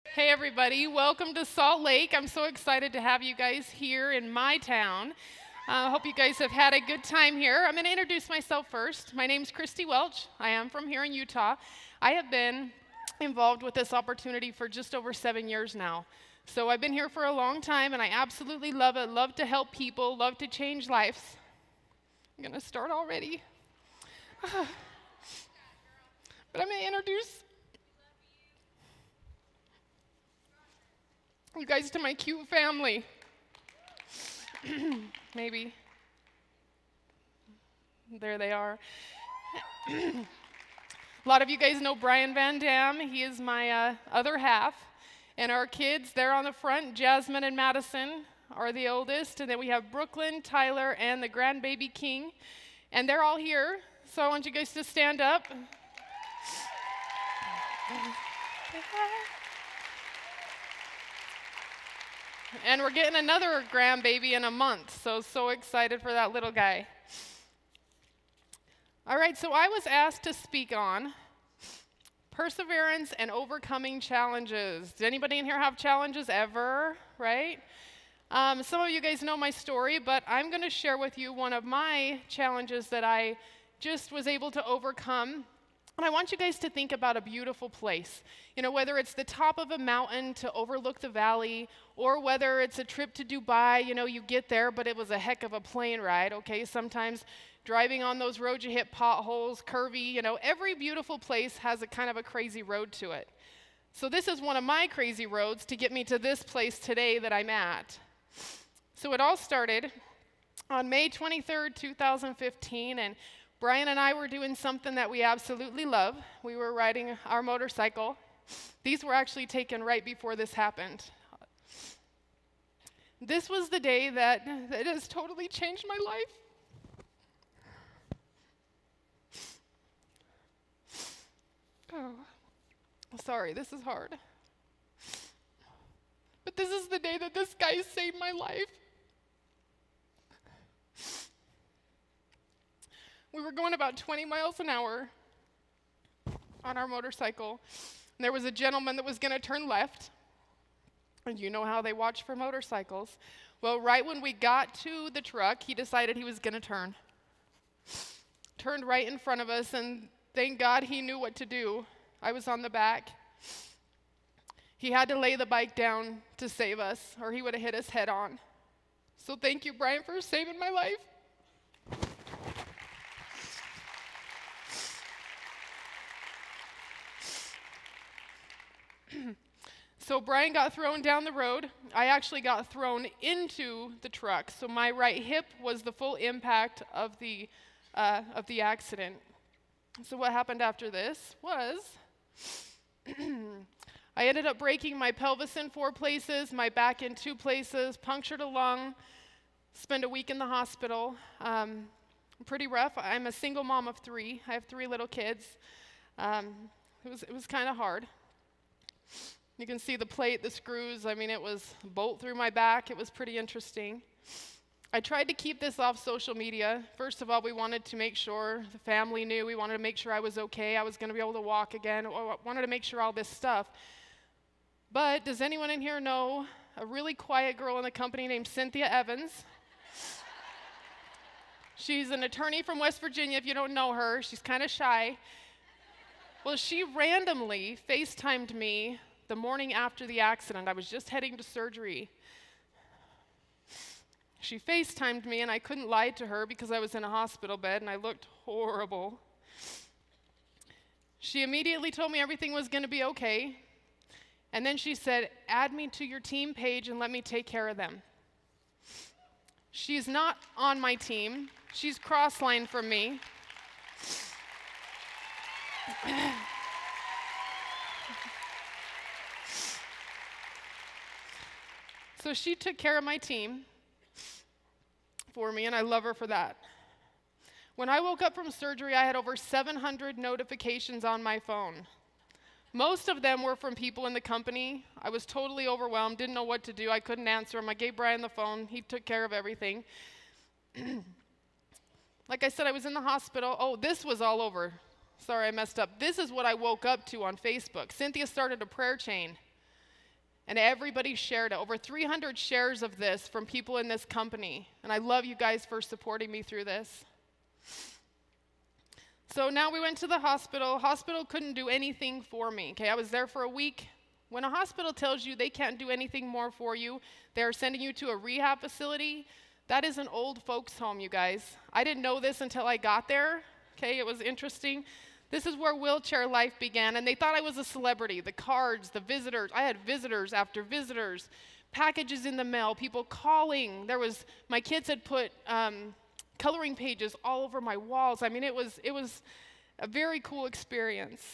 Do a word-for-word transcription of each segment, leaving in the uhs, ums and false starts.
Hey everybody, welcome to Salt Lake. I'm so excited to have you guys here in my town. I uh, hope you guys have had a good time here. I'm going to introduce myself first. My name's Christy Welch. I am from here in Utah. I have been involved with this opportunity for just over seven years now. So I've been here for a long time and I absolutely love it. Love to help people, love to change lives. I'm going to start already. but I'm going to introduce you guys to my cute family. Maybe. There they are. A lot of you guys know Brian Van Dam. He is my uh, other half. And our kids, they're on the front. Jasmine and Madison are the oldest. And then we have Brooklyn, Tyler, and the grandbaby King. And they're all here. So I want you guys to stand up. And we're getting another grandbaby in a month, so so excited for that little guy. All right, so I was asked to speak on perseverance and overcoming challenges. Did anybody in here have challenges ever, right? Um, some of you guys know my story, but I'm going to share with you one of my challenges that I just was able to overcome. And I want you guys to think about a beautiful place. You know, whether it's the top of a mountain to overlook the valley, or whether it's a trip to Dubai, you know, you get there, but it was a heck of a plane ride, okay? Sometimes driving on those roads, you hit potholes, curvy, you know, every beautiful place has a kind of a crazy road to it. So this is one of my crazy roads to get me to this place today that I'm at. So it all started on May twenty-third, two thousand fifteen, and Brian and I were doing something that we absolutely love. We were riding our motorcycle. These were actually taken right before this happened. This was the day that, that has totally changed my life. Oh, sorry, this is hard. But this is the day that this guy saved my life. We were going about twenty miles an hour on our motorcycle. And there was a gentleman that was going to turn left. And you know how they watch for motorcycles. Well, right when we got to the truck, he decided he was going to turn. Turned right in front of us, and thank God he knew what to do. I was on the back. He had to lay the bike down to save us, or he would have hit us head on. So thank you, Brian, for saving my life. So Brian got thrown down the road. I actually got thrown into the truck. So my right hip was the full impact of the, uh, of the accident. So what happened after this was I ended up breaking my pelvis in four places, my back in two places, punctured a lung, spent a week in the hospital. Um, pretty rough. I'm a single mom of three. I have three little kids. Um, it was, it was kind of hard. You can see the plate, the screws. I mean, it was a bolt through my back. It was pretty interesting. I tried to keep this off social media. First of all, we wanted to make sure the family knew. We wanted to make sure I was okay. I was going to be able to walk again. I wanted to make sure all this stuff. But does anyone in here know a really quiet girl in the company named Cynthia Evans? She's an attorney from West Virginia, if you don't know her. She's kind of shy. Well, she randomly FaceTimed me the morning after the accident. I was just heading to surgery. She FaceTimed me, and I couldn't lie to her because I was in a hospital bed, and I looked horrible. She immediately told me everything was going to be okay, and then she said, add me to your team page and let me take care of them. She's not on my team. She's cross-lined from me. So she took care of my team for me, and I love her for that. When I woke up from surgery, I had over seven hundred notifications on my phone. Most of them were from people in the company. I was totally overwhelmed, didn't know what to do. I couldn't answer them. I gave Brian the phone. He took care of everything. Like I said, I was in the hospital. Oh, this was all over. Sorry, I messed up. This is what I woke up to on Facebook. Cynthia started a prayer chain. And everybody shared it. Over three hundred shares of this from people in this company. And I love you guys for supporting me through this. So now we went to the hospital. Hospital couldn't do anything for me. Okay, I was there for a week. When a hospital tells you they can't do anything more for you, they're sending you to a rehab facility. That is an old folks' home, you guys. I didn't know this until I got there. Okay, it was interesting. This is where wheelchair life began, and they thought I was a celebrity. The cards, the visitors. I had visitors after visitors, packages in the mail, people calling. There was, my kids had put um, coloring pages all over my walls. I mean, it was, it was a very cool experience.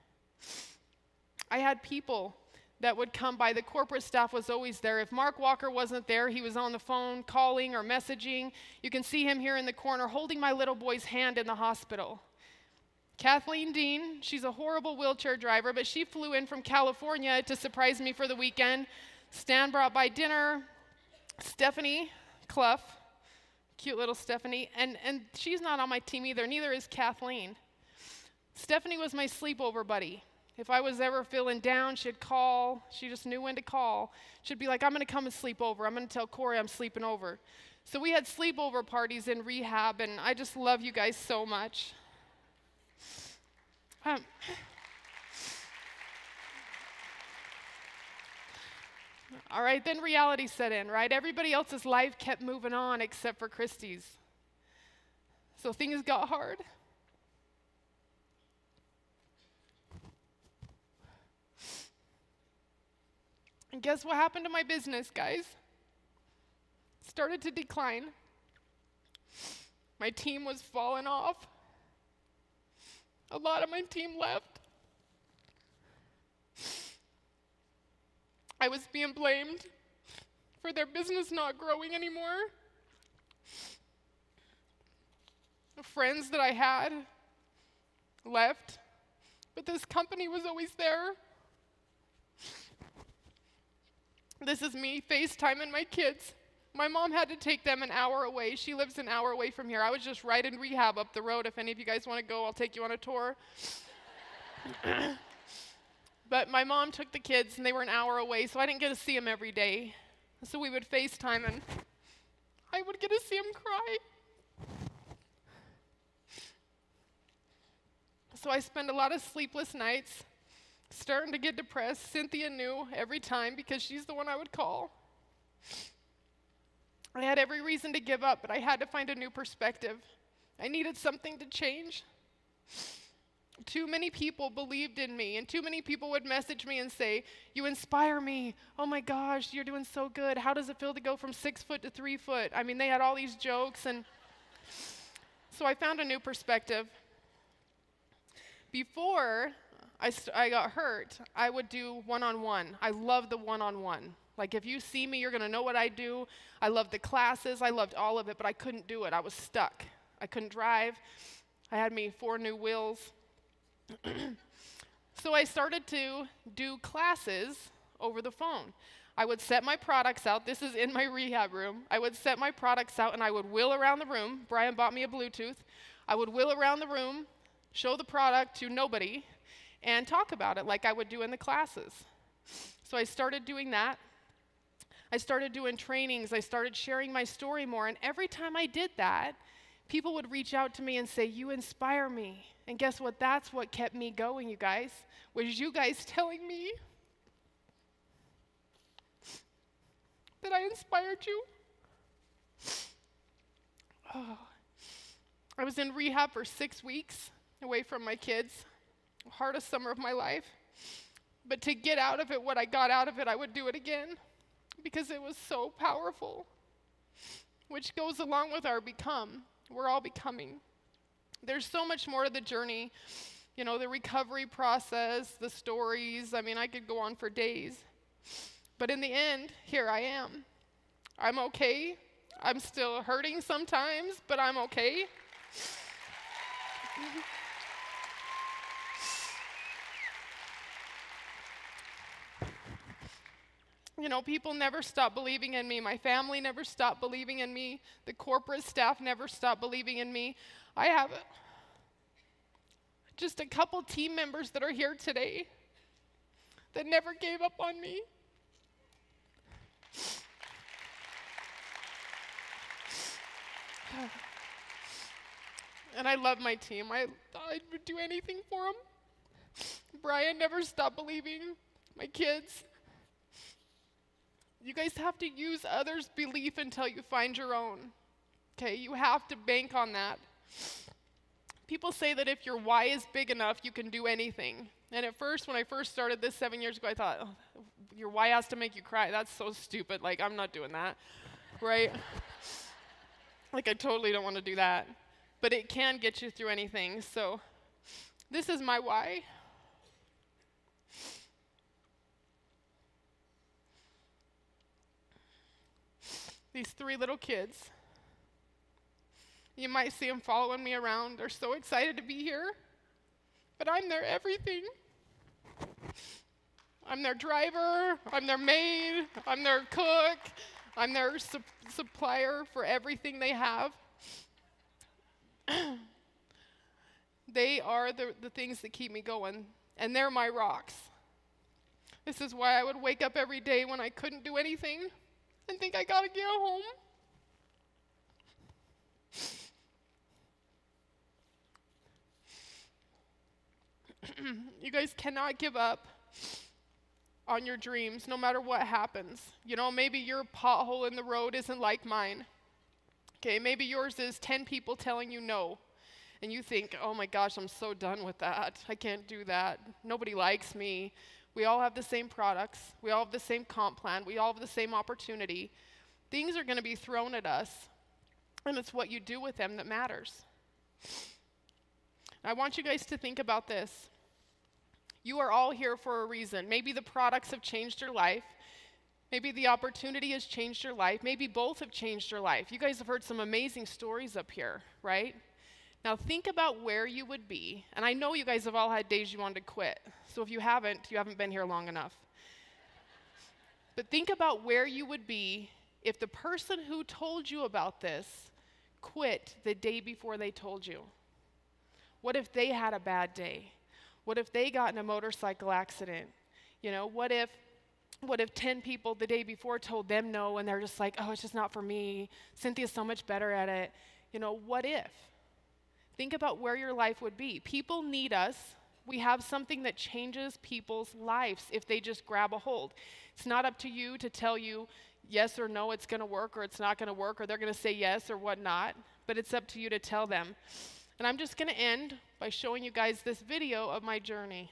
I had people that would come by. The corporate staff was always there. If Mark Walker wasn't there, he was on the phone calling or messaging. You can see him here in the corner holding my little boy's hand in the hospital. Kathleen Dean, she's a horrible wheelchair driver, but she flew in from California to surprise me for the weekend. Stan brought by dinner. Stephanie Clough, cute little Stephanie, and, and she's not on my team either, neither is Kathleen. Stephanie was my sleepover buddy. If I was ever feeling down, she'd call. She just knew when to call. She'd be like, I'm going to come and sleep over. I'm going to tell Corey I'm sleeping over. So we had sleepover parties in rehab, and I just love you guys so much. Um, all right, then reality set in, right? Everybody else's life kept moving on except for Christy's. So things got hard. And guess what happened to my business, guys? Started to decline. My team was falling off. A lot of my team left. I was being blamed for their business not growing anymore. The friends that I had left, but this company was always there. This is me FaceTiming my kids. My mom had to take them an hour away. She lives an hour away from here. I was just right in rehab up the road. If any of you guys want to go, I'll take you on a tour. But my mom took the kids, and they were an hour away, so I didn't get to see them every day. So we would FaceTime, and I would get to see them cry. So I spent a lot of sleepless nights, starting to get depressed. Cynthia knew every time because she's the one I would call. I had every reason to give up, but I had to find a new perspective. I needed something to change. Too many people believed in me, and too many people would message me and say, you inspire me. Oh my gosh, you're doing so good. How does it feel to go from six foot to three foot? I mean, they had all these jokes, and so I found a new perspective. Before I, st- I got hurt, I would do one-on-one. I love the one-on-one. Like, if you see me, you're going to know what I do. I loved the classes. I loved all of it, but I couldn't do it. I was stuck. I couldn't drive. I had me four new wheels. So I started to do classes over the phone. I would set my products out. This is in my rehab room. I would set my products out, and I would wheel around the room. Brian bought me a Bluetooth. I would wheel around the room, show the product to nobody, and talk about it like I would do in the classes. So I started doing that. I started doing trainings. I started sharing my story more. And every time I did that, people would reach out to me and say, you inspire me. And guess what? That's what kept me going, you guys, was you guys telling me that I inspired you. Oh. I was in rehab for six weeks, away from my kids. Hardest summer of my life. But to get out of it what I got out of it, I would do it again because it was so powerful, which goes along with our become. We're all becoming. There's so much more to the journey, you know, the recovery process, the stories. I mean, I could go on for days. But in the end, here I am. I'm okay. I'm still hurting sometimes, but I'm okay. You know, people never stopped believing in me. My family never stopped believing in me. The corporate staff never stopped believing in me. I have just a couple team members that are here today that never gave up on me. And I love my team. I, I would do anything for them. Brian never stopped believing. My kids. You guys have to use others' belief until you find your own. Okay, you have to bank on that. People say that if your why is big enough, you can do anything. And at first, when I first started this seven years ago, I thought, oh, your why has to make you cry. That's so stupid. Like, I'm not doing that, right? Like, I totally don't want to do that. But it can get you through anything. So this is my why. These three little kids. You might see them following me around. They're so excited to be here. But I'm their everything. I'm their driver. I'm their maid. I'm their cook. I'm their su- supplier for everything they have. They are the, the things that keep me going. And they're my rocks. This is why I would wake up every day when I couldn't do anything and think I gotta get home. You guys cannot give up on your dreams no matter what happens. You know, maybe your pothole in the road isn't like mine. Okay, maybe yours is ten people telling you no. And you think, oh my gosh, I'm so done with that. I can't do that. Nobody likes me. We all have the same products. We all have the same comp plan. We all have the same opportunity. Things are going to be thrown at us, and it's what you do with them that matters. I want you guys to think about this. You are all here for a reason. Maybe the products have changed your life. Maybe the opportunity has changed your life. Maybe both have changed your life. You guys have heard some amazing stories up here, right? Now think about where you would be. And I know you guys have all had days you wanted to quit. So if you haven't, you haven't been here long enough. But think about where you would be if the person who told you about this quit the day before they told you. What if they had a bad day? What if they got in a motorcycle accident? You know, what if what if ten people the day before told them no and they're just like, oh, it's just not for me. Cynthia's so much better at it. You know, what if? Think about where your life would be. People need us. We have something that changes people's lives if they just grab a hold. It's not up to you to tell you yes or no, it's going to work or it's not going to work, or they're going to say yes or whatnot, but it's up to you to tell them. And I'm just going to end by showing you guys this video of my journey.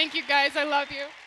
Thank you, guys. I love you.